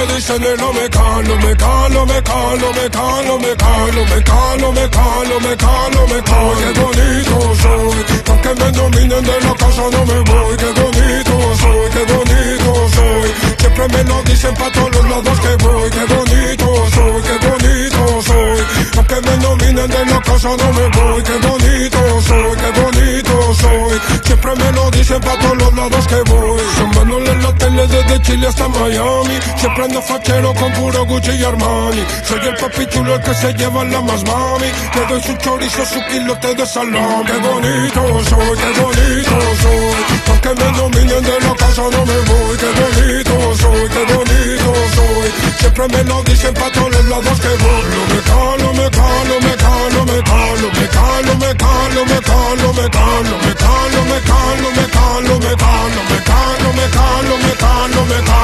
me dicen el me calo, me calo, me calo, me calo, me calo, me calo, me calo, me calo, me calo. Qué bonito soy, aunque me dominen de la casa no me voy. Qué bonito soy, qué bonito soy. Siempre me lo dicen pa' todos los lados que voy. Qué bonito soy, qué bonito soy. Aunque me dominen de la casa no me voy. Qué bonito soy, qué bonito soy. Siempre me lo dicen pa' todos los lados que voy. Llamándole en la tele desde Chile hasta Miami. Siempre ando fachero con puro Gucci y Armani. Soy el papi chulo el que se lleva la más mami. Le doy su chorizo, su kilote de salón. Qué bonito soy, qué bonito soy. Aunque me dominen de la casa no me voy. Qué bonito soy, qué bonito soy. Siempre me lo dicen pa' todos los lados que voy. Me calo, me calo, me calo, me calo, me calo, me calo, me calo, me calo, me calo, me calo, me calo, me calo, me calo, me calo, me calo, me calo.